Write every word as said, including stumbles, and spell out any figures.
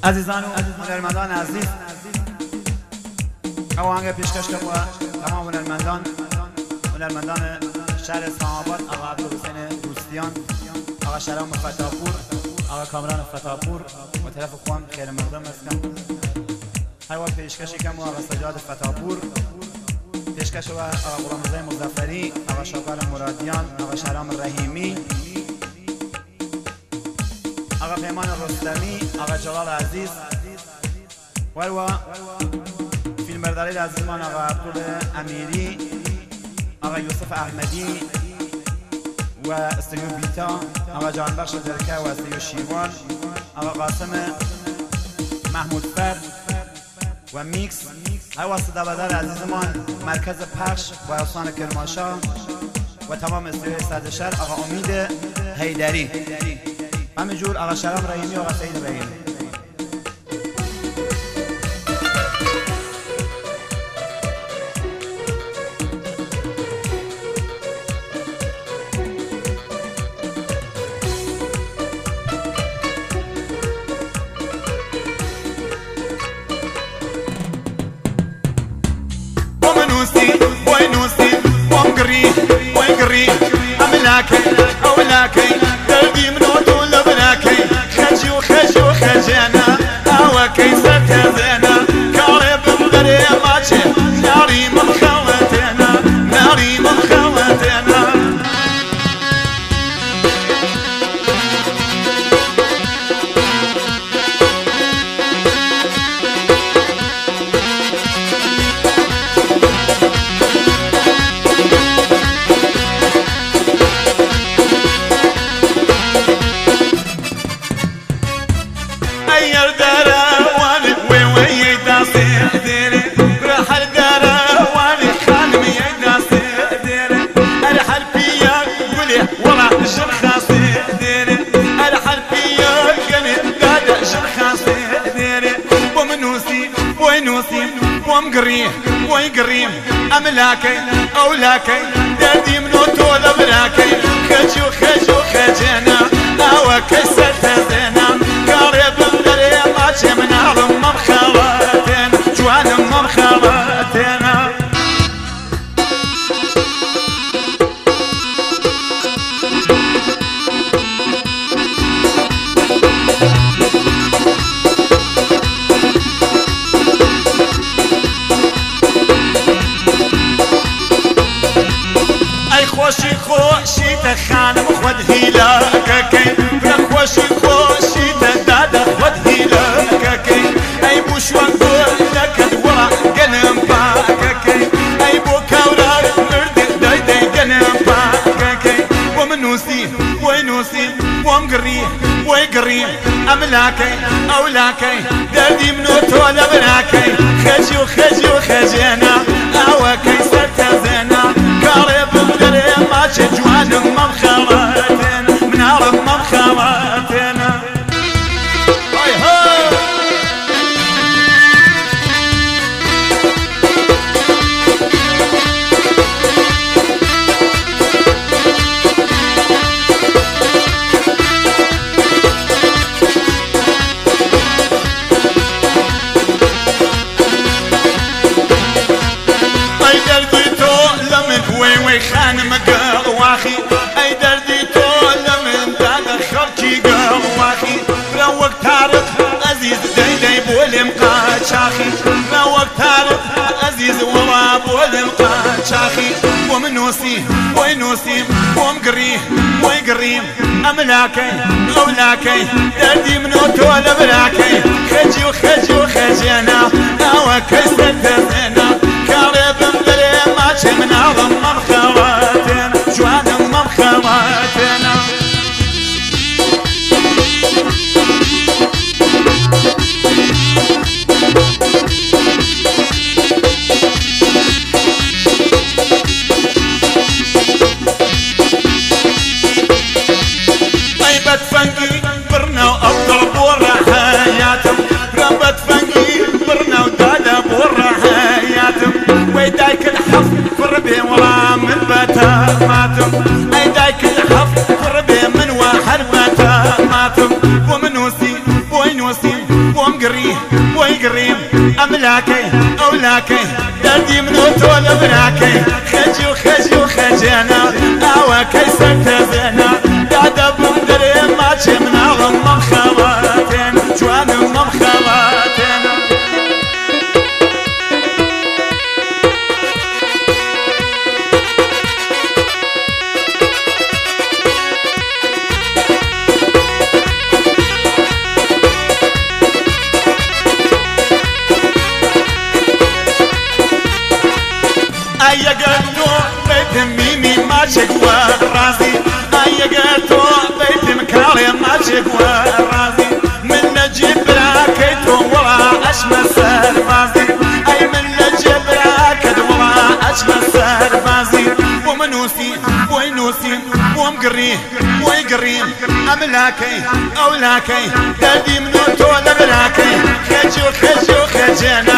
عزیزان و هنرمندان عزیز، آهنگ پیشکش کنم و تمام هنرمندان هنرمندان شهر اسلام آباد، آقا عبدالحسین دوستیان، آقا شرام فتاپور، آقا کامران فتاپور و طرف خوام خیر مردم هستم. هوا پیشکشی کنم و آقا سجاد فتاپور، پیشکش و آقا غلامرضا مظفری، آقا شاکر مرادیان، آقا شرام رحیمی، آقا پیمان رستمی، آقا جلال عزیز و و فیلمبرداری عزیزمان آقا عبدال امیری، آقا یوسف احمدی و استودیو بیتا، آقا جانبخش درکه و استودیو شیوان، آقا قاسم محمود فرد و میکس، هوا صدابدار عزیزمان مرکز پخش و استان کرمانشاه و تمام استودیو صد شهر، آقا امید حیدری، همینجور آقا شرام رحیمی و آقا سعید رحیمی. ومنوسي وينوسي ومقري ويقري أملاكي أولاكي قلبي منوتو لبناكي خجي وخجي وخجينا أواكي ستزينا كارب مدري ماشي ناري من خواتنا ناري من خواتنا أير دراواني ويوي داسي ديري راح الدراواني خانمي داسي ديري الحل فيا قولي والله شرخاصي ديري الحل فيا قولي دادا شرخاصي ديري ومنوسي وينوسي ومقري ويقريم أملاكي أولاكي دردي منوتو لبراكي خجو خجو خجينا أواكي ستزينا من عظم مبخواتين جوان مبخواتين اي خوشي خوشي تخانم خود هيلاك كي خوشي خوشي تدادا خود هيلاك كي اي بوشوان لك دورا قلم باككي اي بوكاورا مرد داي داي قلم باككي ومنوسي وينوسي ومقري ويقري املاكي اولاكي دردي منوتو لبناكي خجي وخجي وخجينا اواكي ستزينا كارب مدري ماشي جوان مبخواتين من عرب مبخواتين خان مقال واخي اي دردي طول من داد خركي قال واخي روق تارق عزيز داي داي بولي مقاد شاخي روق تارق عزيز والله بولي مقاد شاخي ومنوسي وينوسي ومقري ويقري املاكي اولاكي دردي منوتو لبراكي خجي وخجي وخجينا اواكي ستزينا كارب مدري ماشي من عظم مبخواتنا جوان مبخواتنا طيبة فنقي برنا وأضرب ورا حياتهم ربة فنقي برنا ودادا بورا أملاكي أولاكي دردي منو طول براكي خجي وخجي وخجينا أواكي سنتزينا قاعدة بندري ما تشمنا غمم خواتين جوان غمم خواتين أي قرتو بيت ميمي ما شكوى راسي أي قرتو بيت مكاري ما شكوى راسي من نجيب راكيتو ورا أشمى سربازي أي من نجيب راكد ورا أشمى سربازي ومنوسي وينوسي ومقريه ويقريم أملاكي أولاكي دردي منو طول براكي خجو خجو خجينا